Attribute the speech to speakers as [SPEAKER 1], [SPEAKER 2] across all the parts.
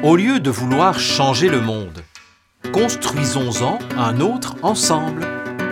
[SPEAKER 1] Au lieu de vouloir changer le monde, construisons-en un autre ensemble.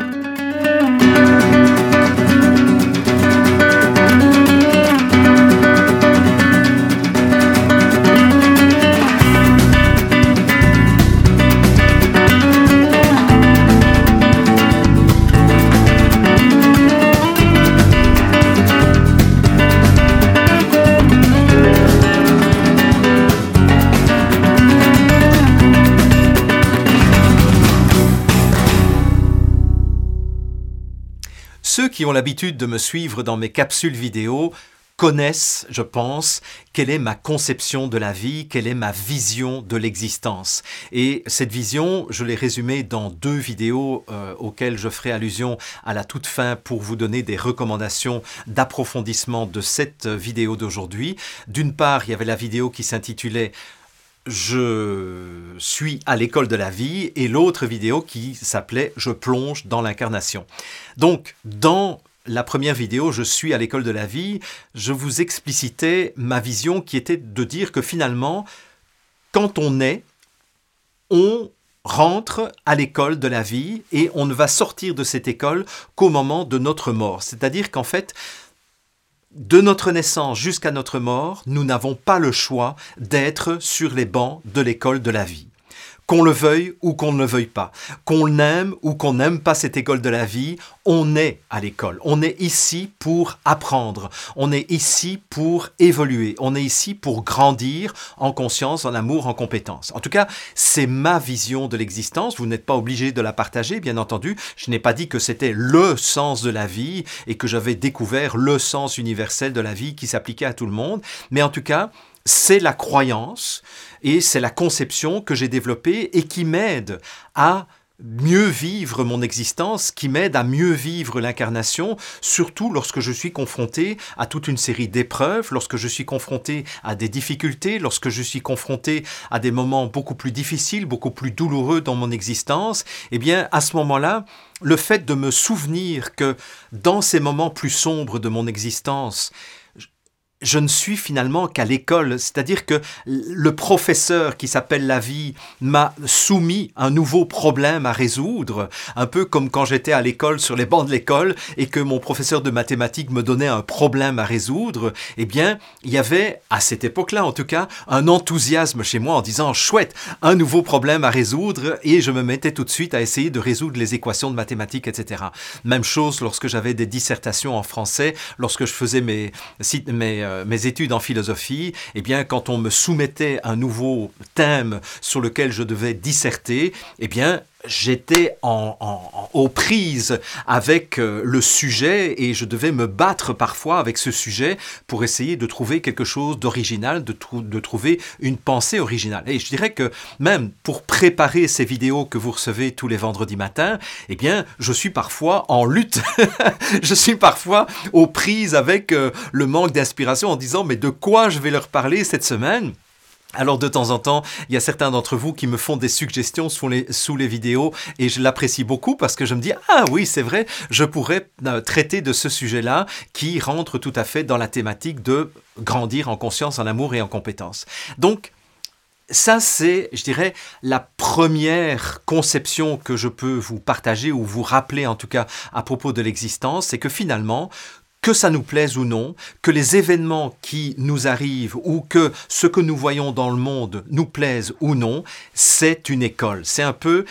[SPEAKER 1] Ceux qui ont l'habitude de me suivre dans mes capsules vidéo connaissent, je pense, quelle est ma conception de la vie, quelle est ma vision de l'existence. Et cette vision, je l'ai résumée dans 2 vidéos auxquelles je ferai allusion à la toute fin pour vous donner des recommandations d'approfondissement de cette vidéo d'aujourd'hui. D'une part, il y avait la vidéo qui s'intitulait « Je suis à l'école de la vie » et l'autre vidéo qui s'appelait « Je plonge dans l'incarnation ». Donc, dans la première vidéo, je suis à l'école de la vie, je vous explicitais ma vision qui était de dire que finalement, quand on est, on rentre à l'école de la vie et on ne va sortir de cette école qu'au moment de notre mort. C'est-à-dire qu'en fait, de notre naissance jusqu'à notre mort, nous n'avons pas le choix d'être sur les bancs de l'école de la vie. Qu'on le veuille ou qu'on ne le veuille pas, qu'on aime ou qu'on n'aime pas cette école de la vie, on est à l'école. On est ici pour apprendre, on est ici pour évoluer, on est ici pour grandir en conscience, en amour, en compétence. En tout cas, c'est ma vision de l'existence. Vous n'êtes pas obligé de la partager, bien entendu. Je n'ai pas dit que c'était le sens de la vie et que j'avais découvert le sens universel de la vie qui s'appliquait à tout le monde. Mais en tout cas, c'est la croyance et c'est la conception que j'ai développée et qui m'aide à mieux vivre mon existence, qui m'aide à mieux vivre l'incarnation, surtout lorsque je suis confronté à toute une série d'épreuves, lorsque je suis confronté à des difficultés, lorsque je suis confronté à des moments beaucoup plus difficiles, beaucoup plus douloureux dans mon existence. Eh bien, à ce moment-là, le fait de me souvenir que dans ces moments plus sombres de mon existence, je ne suis finalement qu'à l'école, c'est-à-dire que le professeur qui s'appelle la vie m'a soumis un nouveau problème à résoudre, un peu comme quand j'étais à l'école, sur les bancs de l'école, et que mon professeur de mathématiques me donnait un problème à résoudre. Eh bien, il y avait, à cette époque-là en tout cas, un enthousiasme chez moi en disant « chouette, un nouveau problème à résoudre » et je me mettais tout de suite à essayer de résoudre les équations de mathématiques, etc. Même chose lorsque j'avais des dissertations en français, lorsque je faisais mes études en philosophie, eh bien, quand on me soumettait un nouveau thème sur lequel je devais disserter, eh bien, j'étais aux prises avec le sujet et je devais me battre parfois avec ce sujet pour essayer de trouver quelque chose d'original, de trouver une pensée originale. Et je dirais que même pour préparer ces vidéos que vous recevez tous les vendredis matins, eh bien, je suis parfois en lutte. Je suis parfois aux prises avec le manque d'inspiration en disant « mais de quoi je vais leur parler cette semaine ?» Alors de temps en temps, il y a certains d'entre vous qui me font des suggestions sous les vidéos et je l'apprécie beaucoup parce que je me dis « Ah oui, c'est vrai, je pourrais traiter de ce sujet-là qui rentre tout à fait dans la thématique de grandir en conscience, en amour et en compétence. » Donc, ça, c'est, je dirais, la première conception que je peux vous partager ou vous rappeler en tout cas à propos de l'existence, c'est que finalement, que ça nous plaise ou non, que les événements qui nous arrivent ou que ce que nous voyons dans le monde nous plaise ou non, c'est une école. C'est un peu...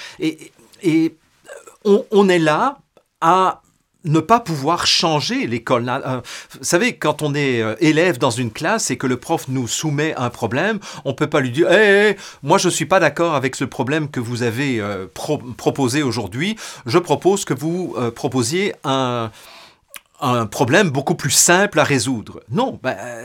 [SPEAKER 1] Et on est là à ne pas pouvoir changer l'école. Vous savez, quand on est élève dans une classe et que le prof nous soumet un problème, on ne peut pas lui dire hey, moi je ne suis pas d'accord avec ce problème que vous avez proposé aujourd'hui. Je propose que vous proposiez un problème beaucoup plus simple à résoudre. Non,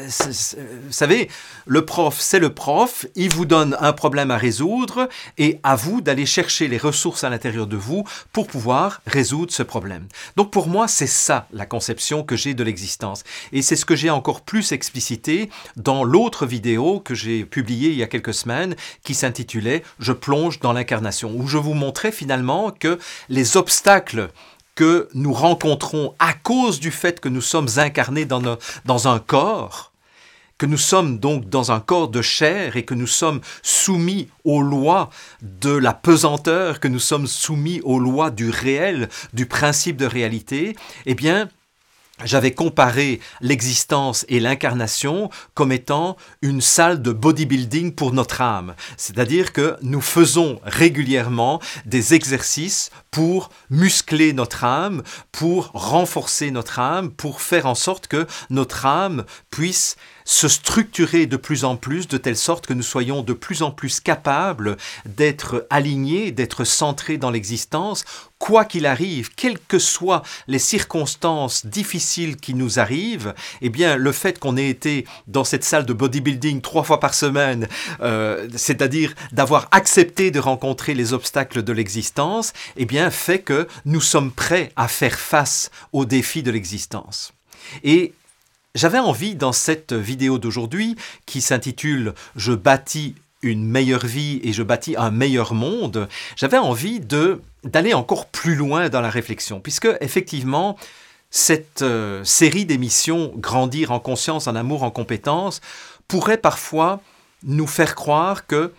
[SPEAKER 1] vous savez, le prof, c'est le prof, il vous donne un problème à résoudre et à vous d'aller chercher les ressources à l'intérieur de vous pour pouvoir résoudre ce problème. Donc pour moi, c'est ça la conception que j'ai de l'existence. Et c'est ce que j'ai encore plus explicité dans l'autre vidéo que j'ai publiée il y a quelques semaines qui s'intitulait « Je plonge dans l'incarnation » où je vous montrais finalement que les obstacles que nous rencontrons à cause du fait que nous sommes incarnés dans un corps que nous sommes donc dans un corps de chair et que nous sommes soumis aux lois de la pesanteur, que nous sommes soumis aux lois du réel, du principe de réalité, eh bien, j'avais comparé l'existence et l'incarnation comme étant une salle de bodybuilding pour notre âme. C'est-à-dire que nous faisons régulièrement des exercices pour muscler notre âme, pour renforcer notre âme, pour faire en sorte que notre âme puisse se structurer de plus en plus, de telle sorte que nous soyons de plus en plus capables d'être alignés, d'être centrés dans l'existence, quoi qu'il arrive, quelles que soient les circonstances difficiles qui nous arrivent, eh bien, le fait qu'on ait été dans cette salle de bodybuilding 3 fois par semaine, c'est-à-dire d'avoir accepté de rencontrer les obstacles de l'existence, eh bien, fait que nous sommes prêts à faire face aux défis de l'existence. Et j'avais envie, dans cette vidéo d'aujourd'hui, qui s'intitule « Je bâtis une meilleure vie et je bâtis un meilleur monde », j'avais envie d'aller encore plus loin dans la réflexion, puisque, effectivement, cette série d'émissions « Grandir en conscience, en amour, en compétence » pourrait parfois nous faire croire que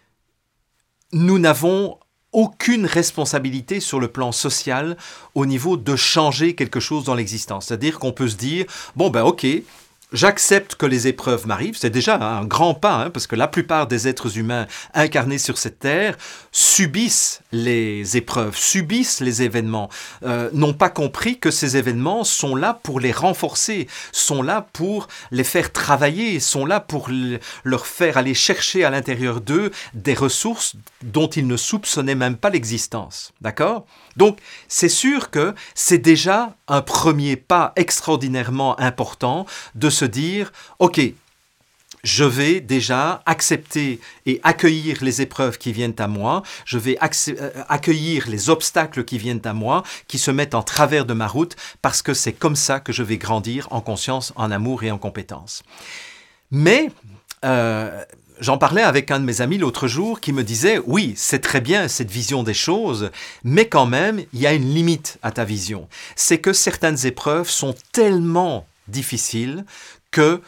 [SPEAKER 1] nous n'avons aucune responsabilité sur le plan social au niveau de changer quelque chose dans l'existence. C'est-à-dire qu'on peut se dire, bon ben ok, j'accepte que les épreuves m'arrivent, c'est déjà un grand pas, parce que la plupart des êtres humains incarnés sur cette terre subissent les épreuves, subissent les événements, n'ont pas compris que ces événements sont là pour les renforcer, sont là pour les faire travailler, sont là pour leur faire aller chercher à l'intérieur d'eux des ressources dont ils ne soupçonnaient même pas l'existence. D'accord ? Donc, c'est sûr que c'est déjà un premier pas extraordinairement important de se dire, ok, je vais déjà accepter et accueillir les épreuves qui viennent à moi, je vais accueillir les obstacles qui viennent à moi, qui se mettent en travers de ma route, parce que c'est comme ça que je vais grandir en conscience, en amour et en compétence. Mais j'en parlais avec un de mes amis l'autre jour qui me disait « Oui, c'est très bien cette vision des choses, mais quand même, il y a une limite à ta vision. C'est que certaines épreuves sont tellement difficiles que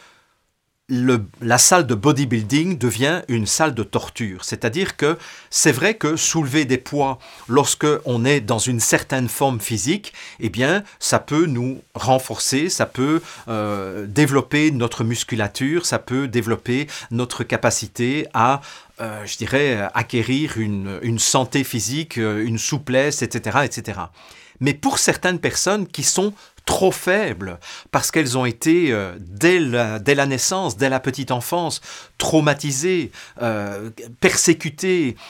[SPEAKER 1] la salle de bodybuilding devient une salle de torture. C'est-à-dire que c'est vrai que soulever des poids lorsque on est dans une certaine forme physique, eh bien, ça peut nous renforcer, ça peut développer notre musculature, ça peut développer notre capacité à je dirais, acquérir une santé physique, une souplesse, etc., etc. Mais pour certaines personnes qui sont trop faibles, parce qu'elles ont été, dès la naissance, dès la petite enfance, traumatisées, persécutées,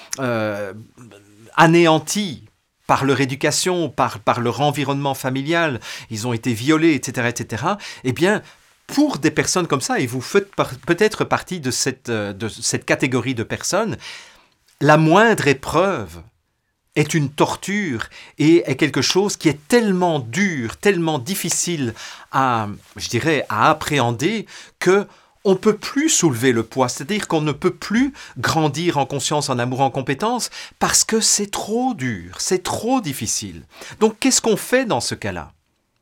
[SPEAKER 1] anéanties par leur éducation, par leur environnement familial, ils ont été violés, etc., etc., eh bien, pour des personnes comme ça, et vous faites peut-être partie de cette catégorie de personnes, la moindre épreuve est une torture et est quelque chose qui est tellement dur, tellement difficile à appréhender que on ne peut plus soulever le poids, c'est-à-dire qu'on ne peut plus grandir en conscience, en amour, en compétence, parce que c'est trop dur, c'est trop difficile. Donc qu'est-ce qu'on fait dans ce cas-là ?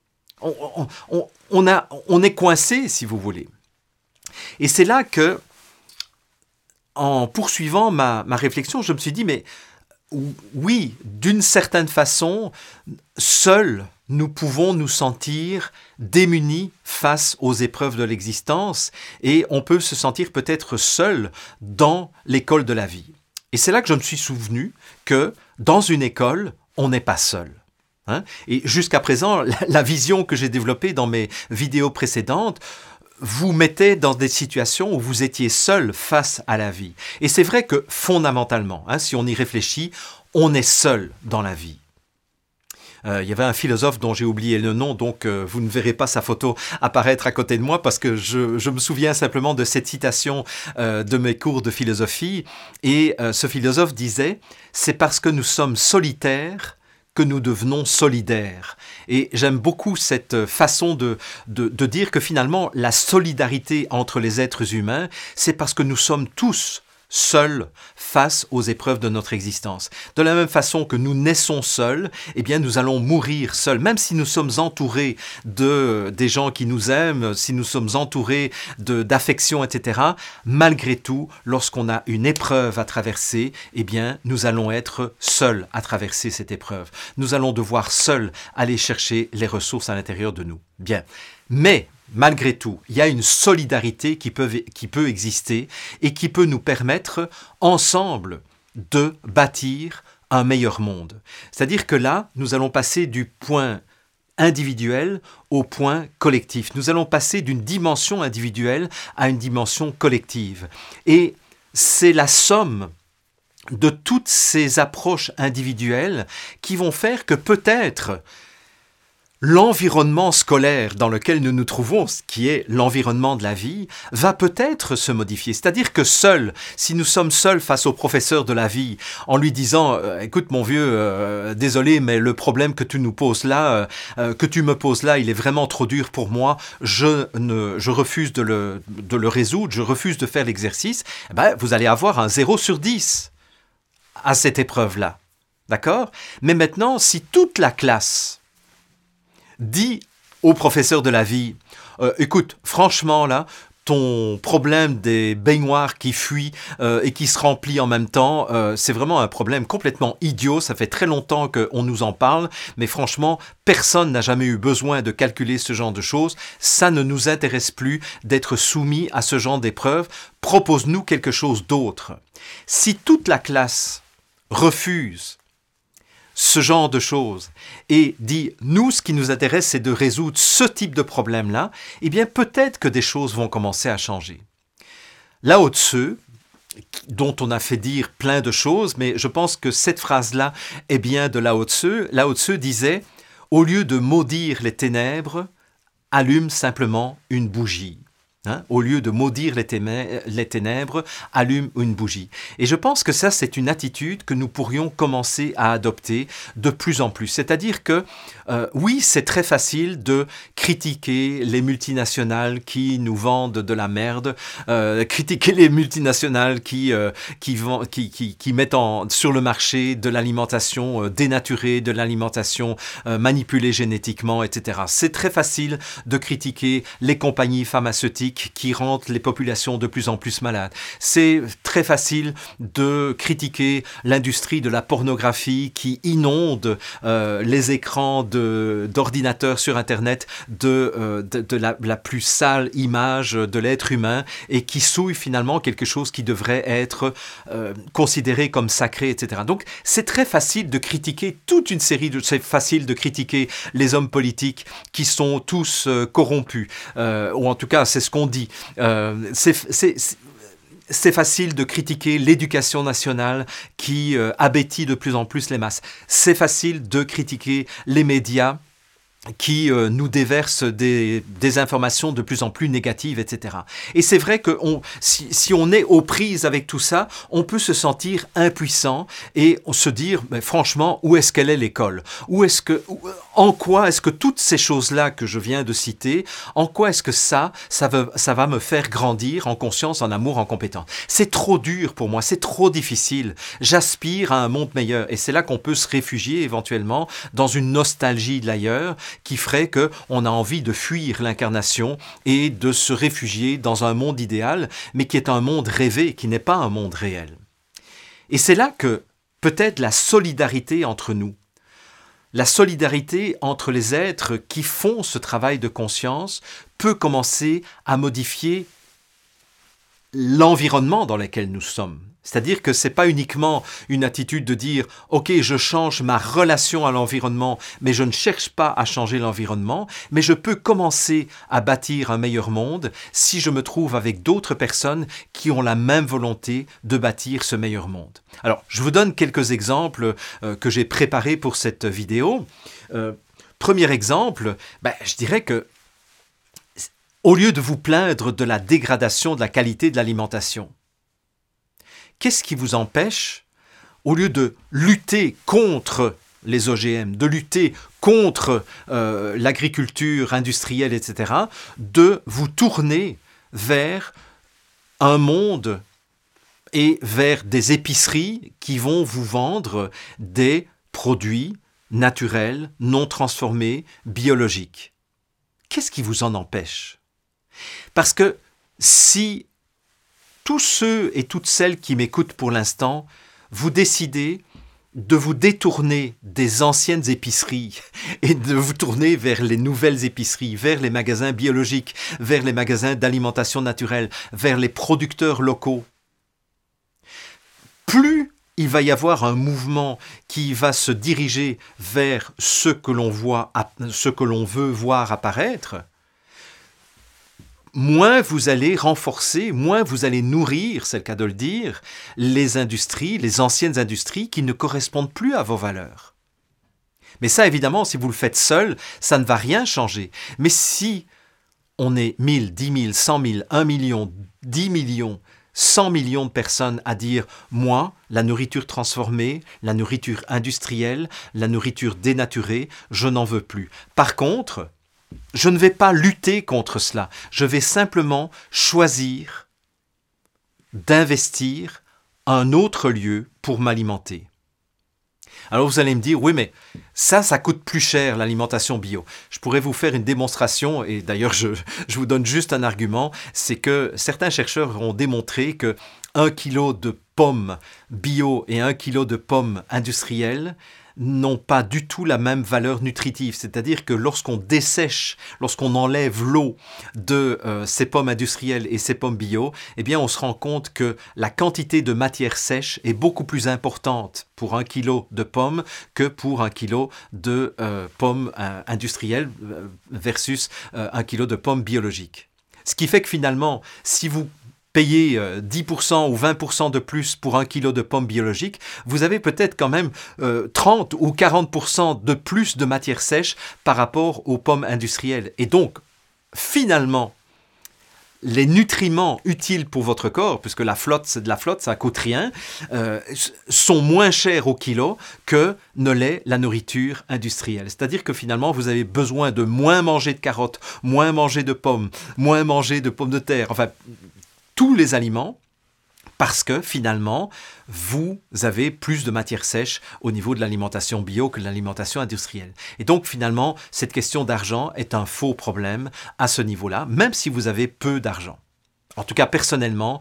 [SPEAKER 1] On est coincé, si vous voulez. Et c'est là que, en poursuivant ma réflexion, je me suis dit, mais oui, d'une certaine façon, seuls nous pouvons nous sentir démunis face aux épreuves de l'existence et on peut se sentir peut-être seul dans l'école de la vie. Et c'est là que je me suis souvenu que dans une école, on n'est pas seul. Et jusqu'à présent, la vision que j'ai développée dans mes vidéos précédentes vous mettait dans des situations où vous étiez seul face à la vie. Et c'est vrai que fondamentalement, si on y réfléchit, on est seul dans la vie. Il y avait un philosophe dont j'ai oublié le nom, donc vous ne verrez pas sa photo apparaître à côté de moi parce que je me souviens simplement de cette citation de mes cours de philosophie. Et ce philosophe disait « C'est parce que nous sommes solitaires que nous devenons solidaires ». Et j'aime beaucoup cette façon de dire que finalement, la solidarité entre les êtres humains, c'est parce que nous sommes tous seuls face aux épreuves de notre existence. De la même façon que nous naissons seuls, eh bien nous allons mourir seuls. Même si nous sommes entourés des gens qui nous aiment, si nous sommes entourés d'affection, etc., malgré tout, lorsqu'on a une épreuve à traverser, eh bien nous allons être seuls à traverser cette épreuve. Nous allons devoir seuls aller chercher les ressources à l'intérieur de nous. Bien. Mais malgré tout, il y a une solidarité qui peut exister et qui peut nous permettre, ensemble, de bâtir un meilleur monde. C'est-à-dire que là, nous allons passer du point individuel au point collectif. Nous allons passer d'une dimension individuelle à une dimension collective. Et c'est la somme de toutes ces approches individuelles qui vont faire que peut-être l'environnement scolaire dans lequel nous nous trouvons, ce qui est l'environnement de la vie, va peut-être se modifier. C'est-à-dire que si nous sommes seuls face au professeur de la vie, en lui disant « Écoute mon vieux, désolé, mais le problème que tu nous poses là, que tu me poses là, il est vraiment trop dur pour moi, je refuse de le résoudre, je refuse de faire l'exercice », vous allez avoir un 0 sur 10 à cette épreuve-là. D'accord ? Mais maintenant, si toute la classe dit au professeur de la vie, écoute, franchement là, ton problème des baignoires qui fuient et qui se remplit en même temps, c'est vraiment un problème complètement idiot. Ça fait très longtemps qu'on nous en parle, mais franchement, personne n'a jamais eu besoin de calculer ce genre de choses. Ça ne nous intéresse plus d'être soumis à ce genre d'épreuve. Propose-nous quelque chose d'autre. Si toute la classe refuse ce genre de choses et dit « nous, ce qui nous intéresse, c'est de résoudre ce type de problème-là », eh bien peut-être que des choses vont commencer à changer. Lao Tzu, dont on a fait dire plein de choses, mais je pense que cette phrase-là est bien de Lao Tzu. Lao Tzu disait « au lieu de maudire les ténèbres, allume simplement une bougie ». Au lieu de maudire les ténèbres, allume une bougie. Et je pense que ça, c'est une attitude que nous pourrions commencer à adopter de plus en plus. C'est-à-dire que, oui, c'est très facile de critiquer les multinationales qui nous vendent de la merde, critiquer les multinationales qui mettent sur le marché de l'alimentation dénaturée, de l'alimentation manipulée génétiquement, etc. C'est très facile de critiquer les compagnies pharmaceutiques qui rendent les populations de plus en plus malades. C'est très facile de critiquer l'industrie de la pornographie qui inonde les écrans d'ordinateurs sur Internet de la plus sale image de l'être humain et qui souille finalement quelque chose qui devrait être considéré comme sacré, etc. Donc c'est très facile de critiquer c'est facile de critiquer les hommes politiques qui sont tous corrompus, ou en tout cas c'est ce qu'on dit. C'est facile de critiquer l'éducation nationale qui abêtit de plus en plus les masses. C'est facile de critiquer les médias qui nous déversent des informations de plus en plus négatives, etc. Et c'est vrai que si on est aux prises avec tout ça, on peut se sentir impuissant et se dire, mais franchement, où est-ce qu'elle est l'école ? En quoi est-ce que toutes ces choses-là que je viens de citer, en quoi est-ce que ça va me faire grandir en conscience, en amour, en compétence ? C'est trop dur pour moi, c'est trop difficile. J'aspire à un monde meilleur. Et c'est là qu'on peut se réfugier éventuellement dans une nostalgie de l'ailleurs, qui ferait qu'on a envie de fuir l'incarnation et de se réfugier dans un monde idéal, mais qui est un monde rêvé, qui n'est pas un monde réel. Et c'est là que peut-être la solidarité entre nous, la solidarité entre les êtres qui font ce travail de conscience peut commencer à modifier l'environnement dans lequel nous sommes. C'est-à-dire que ce n'est pas uniquement une attitude de dire « Ok, je change ma relation à l'environnement, mais je ne cherche pas à changer l'environnement, mais je peux commencer à bâtir un meilleur monde si je me trouve avec d'autres personnes qui ont la même volonté de bâtir ce meilleur monde. » Alors, je vous donne quelques exemples que j'ai préparés pour cette vidéo. Premier exemple, je dirais que au lieu de vous plaindre de la dégradation de la qualité de l'alimentation, qu'est-ce qui vous empêche, au lieu de lutter contre les OGM, de lutter contre l'agriculture industrielle, etc., de vous tourner vers un monde et vers des épiceries qui vont vous vendre des produits naturels, non transformés, biologiques. Qu'est-ce qui vous en empêche? Parce que si tous ceux et toutes celles qui m'écoutent pour l'instant, vous décidez de vous détourner des anciennes épiceries et de vous tourner vers les nouvelles épiceries, vers les magasins biologiques, vers les magasins d'alimentation naturelle, vers les producteurs locaux, plus il va y avoir un mouvement qui va se diriger vers ce que l'on veut voir apparaître, moins vous allez renforcer, moins vous allez nourrir, c'est le cas de le dire, les industries, les anciennes industries qui ne correspondent plus à vos valeurs. Mais ça, évidemment, si vous le faites seul, ça ne va rien changer. Mais si on est 1000, 10 000, 100 000, 1 million, 10 millions, 100 millions de personnes à dire « Moi, la nourriture transformée, la nourriture industrielle, la nourriture dénaturée, je n'en veux plus. » Par contre, je ne vais pas lutter contre cela. Je vais simplement choisir d'investir un autre lieu pour m'alimenter. Alors vous allez me dire, oui, mais ça coûte plus cher, l'alimentation bio. Je pourrais vous faire une démonstration, et d'ailleurs je vous donne juste un argument, c'est que certains chercheurs ont démontré que 1 kilo de pommes bio et 1 kilo de pommes industrielles n'ont pas du tout la même valeur nutritive. C'est-à-dire que lorsqu'on dessèche, lorsqu'on enlève l'eau de ces pommes industrielles et ces pommes bio, eh bien on se rend compte que la quantité de matière sèche est beaucoup plus importante pour 1 kilo de pommes que pour 1 kilo de pommes industrielles versus 1 kilo de pommes biologiques. Ce qui fait que finalement, si vous payez 10% ou 20% de plus pour 1 kilo de pommes biologiques, vous avez peut-être quand même 30 ou 40% de plus de matière sèche par rapport aux pommes industrielles. Et donc, finalement, les nutriments utiles pour votre corps, puisque la flotte, c'est de la flotte, ça ne coûte rien, sont moins chers au kilo que ne l'est la nourriture industrielle. C'est-à-dire que finalement, vous avez besoin de moins manger de carottes, moins manger de pommes, moins manger de pommes de terre, enfin, tous les aliments, parce que finalement, vous avez plus de matière sèche au niveau de l'alimentation bio que de l'alimentation industrielle. Et donc finalement, cette question d'argent est un faux problème à ce niveau-là, même si vous avez peu d'argent. En tout cas, personnellement,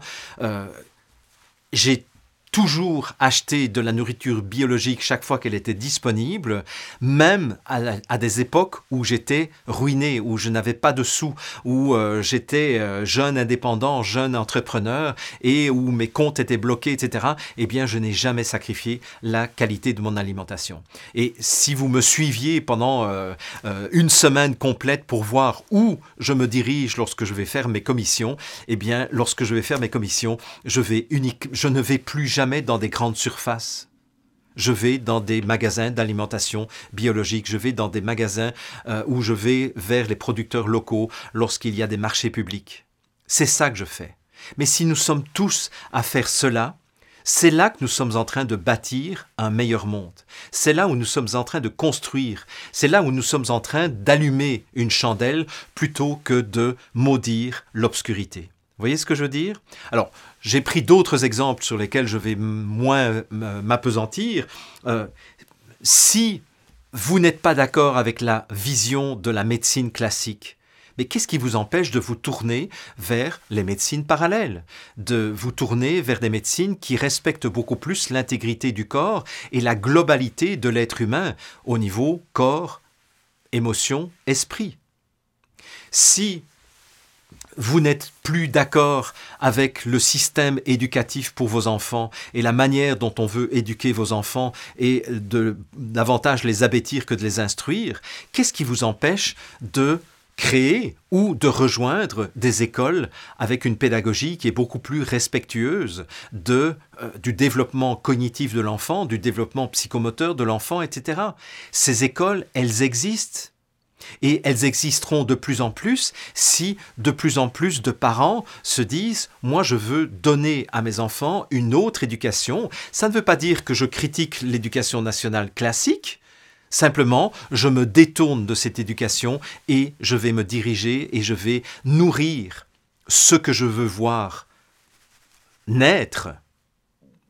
[SPEAKER 1] j'ai toujours acheté de la nourriture biologique chaque fois qu'elle était disponible, même à des époques où j'étais ruiné, où je n'avais pas de sous, où j'étais jeune indépendant, jeune entrepreneur et où mes comptes étaient bloqués, etc. Eh bien, je n'ai jamais sacrifié la qualité de mon alimentation. Et si vous me suiviez pendant une semaine complète pour voir où je me dirige lorsque je vais faire mes commissions, eh bien, lorsque je vais faire mes commissions, je ne vais plus jamais dans des grandes surfaces. Je vais dans des magasins d'alimentation biologique, je vais dans des magasins où je vais vers les producteurs locaux lorsqu'il y a des marchés publics. C'est ça que je fais. Mais si nous sommes tous à faire cela, c'est là que nous sommes en train de bâtir un meilleur monde. C'est là où nous sommes en train de construire. C'est là où nous sommes en train d'allumer une chandelle plutôt que de maudire l'obscurité. Vous voyez ce que je veux dire? Alors, j'ai pris d'autres exemples sur lesquels je vais moins m'appesantir. Si vous n'êtes pas d'accord avec la vision de la médecine classique, mais qu'est-ce qui vous empêche de vous tourner vers les médecines parallèles, de vous tourner vers des médecines qui respectent beaucoup plus l'intégrité du corps et la globalité de l'être humain au niveau corps, émotion, esprit? Si vous n'êtes plus d'accord avec le système éducatif pour vos enfants et la manière dont on veut éduquer vos enfants et davantage les abêtir que de les instruire, qu'est-ce qui vous empêche de créer ou de rejoindre des écoles avec une pédagogie qui est beaucoup plus respectueuse du développement cognitif de l'enfant, du développement psychomoteur de l'enfant, etc. Ces écoles, elles existent. Et elles existeront de plus en plus si de plus en plus de parents se disent « Moi, je veux donner à mes enfants une autre éducation. » Ça ne veut pas dire que je critique l'éducation nationale classique. Simplement, je me détourne de cette éducation et je vais me diriger et je vais nourrir ce que je veux voir naître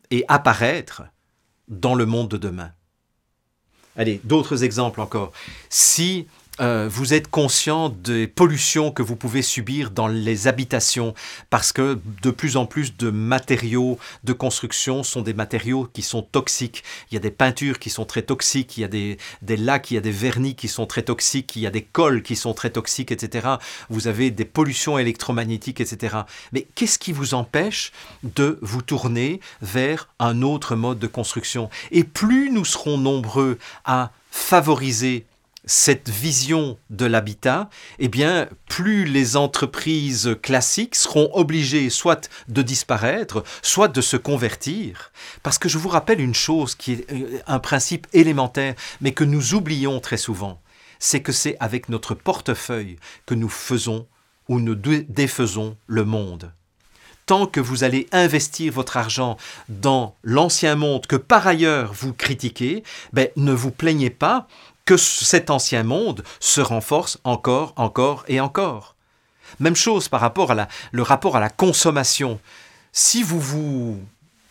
[SPEAKER 1] et apparaître dans le monde de demain. Allez, d'autres exemples encore. Si vous êtes conscient des pollutions que vous pouvez subir dans les habitations, parce que de plus en plus de matériaux de construction sont des matériaux qui sont toxiques. Il y a des peintures qui sont très toxiques, il y a des lacs, il y a des vernis qui sont très toxiques, il y a des colles qui sont très toxiques, etc. Vous avez des pollutions électromagnétiques, etc. Mais qu'est-ce qui vous empêche de vous tourner vers un autre mode de construction? Et plus nous serons nombreux à favoriser cette vision de l'habitat, eh bien, plus les entreprises classiques seront obligées soit de disparaître, soit de se convertir. Parce que je vous rappelle une chose qui est un principe élémentaire, mais que nous oublions très souvent, c'est que c'est avec notre portefeuille que nous faisons ou nous défaisons le monde. Tant que vous allez investir votre argent dans l'ancien monde que par ailleurs vous critiquez, ne vous plaignez pas que cet ancien monde se renforce encore et encore. Même chose par rapport à le rapport à la consommation. Si vous vous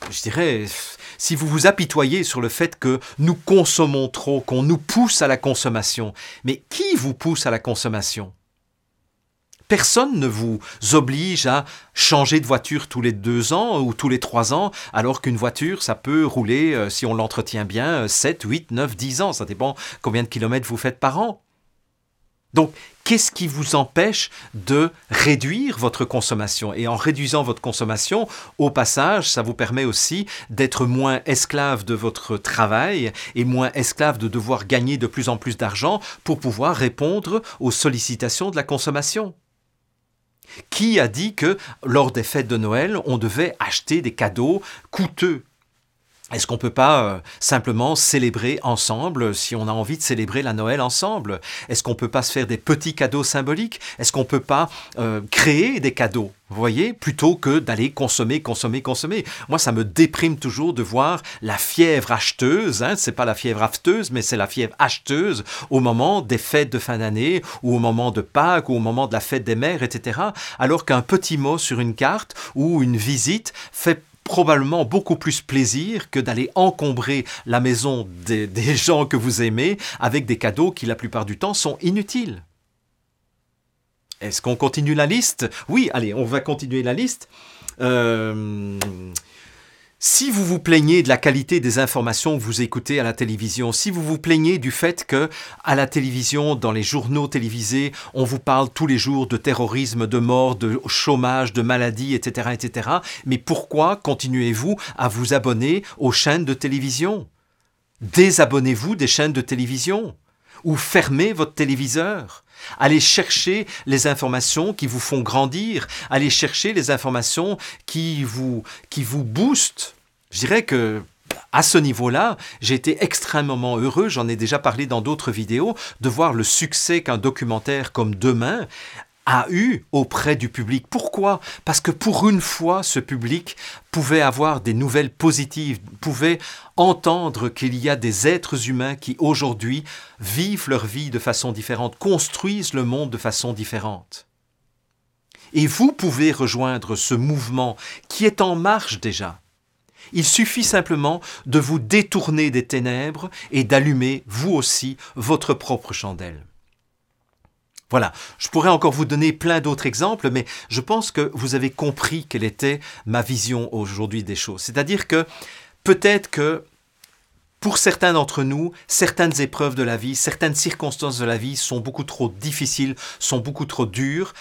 [SPEAKER 1] apitoyez sur le fait que nous consommons trop, qu'on nous pousse à la consommation, mais qui vous pousse à la consommation ? Personne ne vous oblige à changer de voiture tous les 2 ans ou tous les 3 ans, alors qu'une voiture, ça peut rouler, si on l'entretient bien, 7, 8, 9, 10 ans. Ça dépend combien de kilomètres vous faites par an. Donc, qu'est-ce qui vous empêche de réduire votre consommation? Et en réduisant votre consommation, au passage, ça vous permet aussi d'être moins esclave de votre travail et moins esclave de devoir gagner de plus en plus d'argent pour pouvoir répondre aux sollicitations de la consommation. Qui a dit que lors des fêtes de Noël, on devait acheter des cadeaux coûteux ? Est-ce qu'on ne peut pas simplement célébrer ensemble si on a envie de célébrer la Noël ensemble ? Est-ce qu'on ne peut pas se faire des petits cadeaux symboliques ? Est-ce qu'on ne peut pas créer des cadeaux ? Vous voyez, plutôt que d'aller consommer. Moi, ça me déprime toujours de voir la fièvre acheteuse, c'est pas la fièvre afteuse, mais c'est la fièvre acheteuse au moment des fêtes de fin d'année, ou au moment de Pâques, ou au moment de la fête des mères, etc. Alors qu'un petit mot sur une carte ou une visite fait probablement beaucoup plus plaisir que d'aller encombrer la maison des gens que vous aimez avec des cadeaux qui, la plupart du temps, sont inutiles. Est-ce qu'on continue la liste ? Oui, allez, on va continuer la liste. Si vous vous plaignez de la qualité des informations que vous écoutez à la télévision, si vous vous plaignez du fait que à la télévision, dans les journaux télévisés, on vous parle tous les jours de terrorisme, de mort, de chômage, de maladie, etc., etc., mais pourquoi continuez-vous à vous abonner aux chaînes de télévision ? Désabonnez-vous des chaînes de télévision ou fermez votre téléviseur. Allez chercher les informations qui vous font grandir. Allez chercher les informations qui vous boostent. Je dirais que à ce niveau-là, j'ai été extrêmement heureux, j'en ai déjà parlé dans d'autres vidéos, de voir le succès qu'un documentaire comme Demain a eu auprès du public. Pourquoi ? Parce que pour une fois, ce public pouvait avoir des nouvelles positives, pouvait entendre qu'il y a des êtres humains qui aujourd'hui vivent leur vie de façon différente, construisent le monde de façon différente. Et vous pouvez rejoindre ce mouvement qui est en marche déjà. Il suffit simplement de vous détourner des ténèbres et d'allumer, vous aussi, votre propre chandelle. Voilà, je pourrais encore vous donner plein d'autres exemples, mais je pense que vous avez compris quelle était ma vision aujourd'hui des choses. C'est-à-dire que peut-être que pour certains d'entre nous, certaines épreuves de la vie, certaines circonstances de la vie sont beaucoup trop difficiles, sont beaucoup trop dures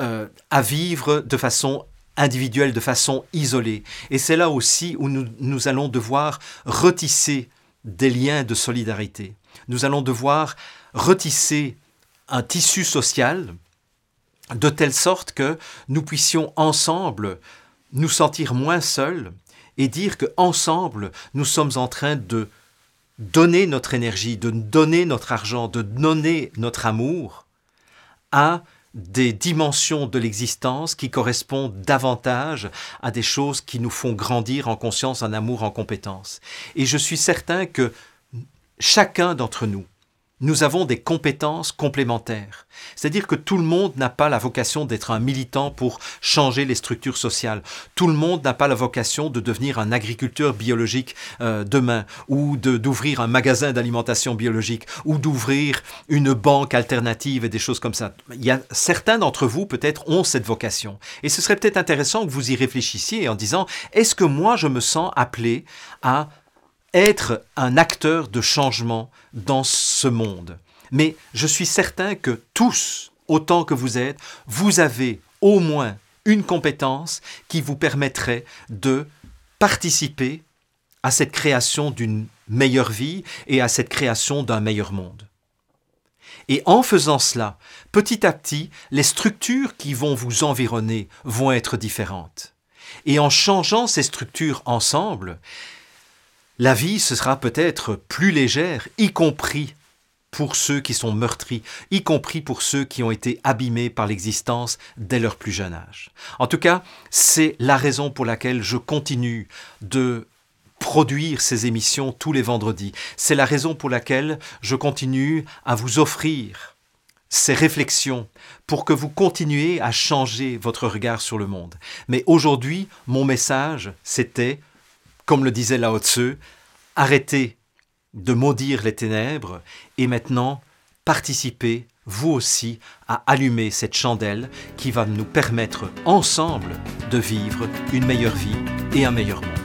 [SPEAKER 1] à vivre de façon individuelle, de façon isolée. Et c'est là aussi où nous allons devoir retisser des liens de solidarité. Nous allons devoir retisser un tissu social de telle sorte que nous puissions ensemble nous sentir moins seuls et dire qu'ensemble, nous sommes en train de donner notre énergie, de donner notre argent, de donner notre amour à des dimensions de l'existence qui correspondent davantage à des choses qui nous font grandir en conscience, en amour, en compétence. Et je suis certain que chacun d'entre nous nous avons des compétences complémentaires. C'est-à-dire que tout le monde n'a pas la vocation d'être un militant pour changer les structures sociales. Tout le monde n'a pas la vocation de devenir un agriculteur biologique demain, ou d'ouvrir un magasin d'alimentation biologique, ou d'ouvrir une banque alternative et des choses comme ça. Certains d'entre vous peut-être ont cette vocation. Et ce serait peut-être intéressant que vous y réfléchissiez en disant, est-ce que moi je me sens appelé à être un acteur de changement dans ce monde? Mais je suis certain que tous, autant que vous êtes, vous avez au moins une compétence qui vous permettrait de participer à cette création d'une meilleure vie et à cette création d'un meilleur monde. Et en faisant cela, petit à petit, les structures qui vont vous environner vont être différentes. Et en changeant ces structures ensemble, la vie ce sera peut-être plus légère, y compris pour ceux qui sont meurtris, y compris pour ceux qui ont été abîmés par l'existence dès leur plus jeune âge. En tout cas, c'est la raison pour laquelle je continue de produire ces émissions tous les vendredis. C'est la raison pour laquelle je continue à vous offrir ces réflexions pour que vous continuiez à changer votre regard sur le monde. Mais aujourd'hui, mon message, c'était, comme le disait Lao Tzu, arrêtez de maudire les ténèbres et maintenant participez, vous aussi, à allumer cette chandelle qui va nous permettre ensemble de vivre une meilleure vie et un meilleur monde.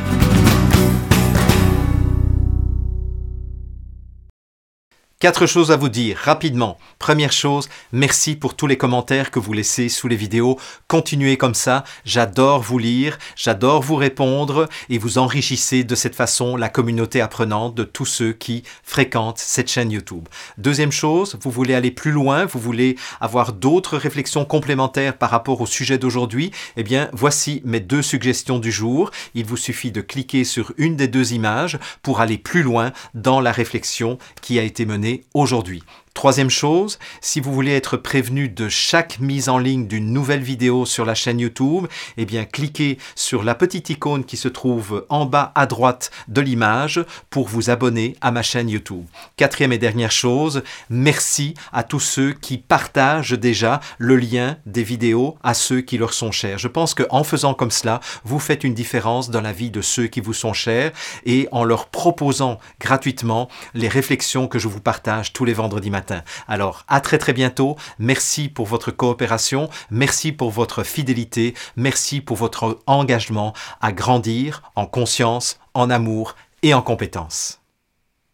[SPEAKER 1] 4 choses à vous dire, rapidement. Première chose, merci pour tous les commentaires que vous laissez sous les vidéos. Continuez comme ça, j'adore vous lire, j'adore vous répondre et vous enrichissez de cette façon la communauté apprenante de tous ceux qui fréquentent cette chaîne YouTube. Deuxième chose, vous voulez aller plus loin, vous voulez avoir d'autres réflexions complémentaires par rapport au sujet d'aujourd'hui, eh bien voici mes 2 suggestions du jour. Il vous suffit de cliquer sur une des 2 images pour aller plus loin dans la réflexion qui a été menée aujourd'hui. Troisième chose, si vous voulez être prévenu de chaque mise en ligne d'une nouvelle vidéo sur la chaîne YouTube, eh bien cliquez sur la petite icône qui se trouve en bas à droite de l'image pour vous abonner à ma chaîne YouTube. Quatrième et dernière chose, merci à tous ceux qui partagent déjà le lien des vidéos à ceux qui leur sont chers. Je pense qu'en faisant comme cela, vous faites une différence dans la vie de ceux qui vous sont chers et en leur proposant gratuitement les réflexions que je vous partage tous les vendredis matins. Alors, à très très bientôt. Merci pour votre coopération, merci pour votre fidélité, merci pour votre engagement à grandir en conscience, en amour et en compétence.